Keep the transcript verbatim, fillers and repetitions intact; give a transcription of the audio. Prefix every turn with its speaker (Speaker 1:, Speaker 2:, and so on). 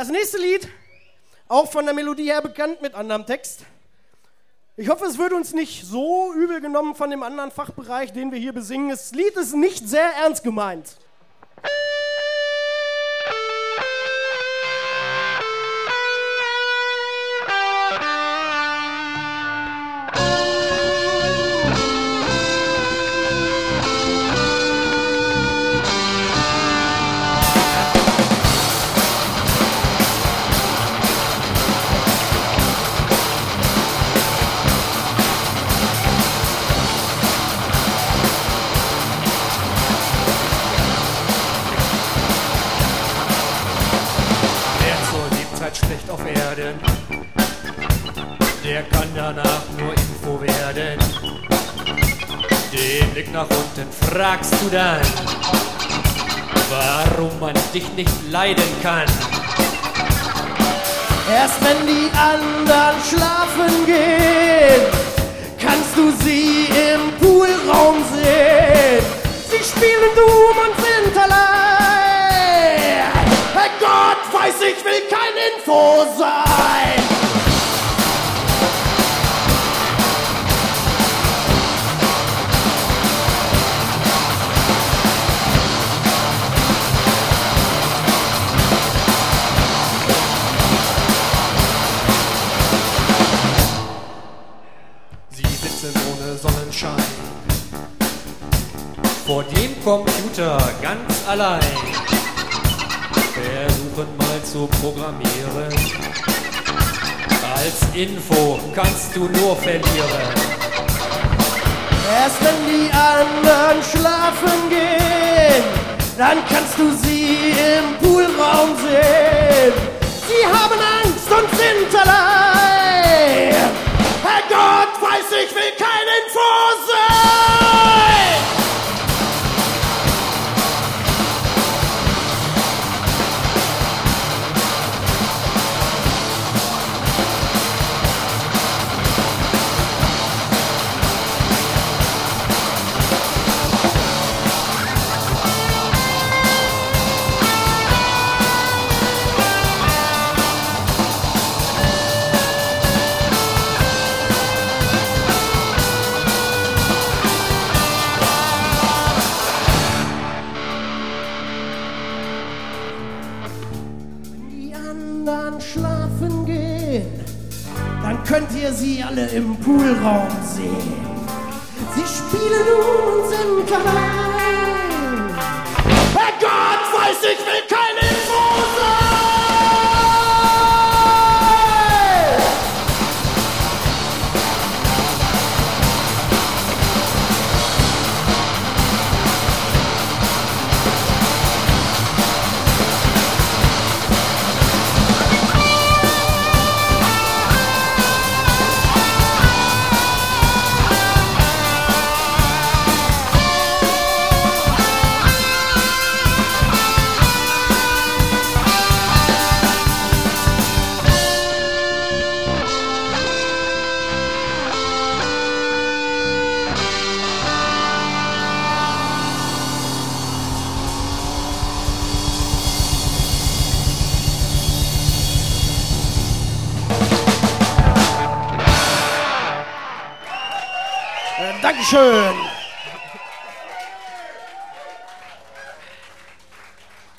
Speaker 1: Das nächste Lied, auch von der Melodie her bekannt, mit anderem Text. Ich hoffe, es wird uns nicht so übel genommen von dem anderen Fachbereich, den wir hier besingen. Das Lied ist nicht sehr ernst gemeint.
Speaker 2: Schlecht auf Erden, der kann danach nur Info werden. Den Blick nach unten fragst du dann, warum man dich nicht leiden kann.
Speaker 1: Erst wenn die anderen schlafen gehen, kannst du sie im Poolraum sehen. Sie spielen Doom und sind allein. Herrgott weiß, ich will kein Info sein.
Speaker 2: Sie sitzen ohne Sonnenschein vor dem Computer ganz allein. Versuchen mal zu programmieren. Als Info kannst du nur verlieren.
Speaker 1: Erst wenn die anderen schlafen gehen, dann kannst du sie im Poolraum sehen. Sie haben Angst und sind allein. Herrgott weiß, ich will kein Info sein. Schlafen gehen, dann könnt ihr sie alle im Poolraum sehen. Sie spielen nun und sind allein. Herrgott weiß, ich will keine Info sein. Dankeschön.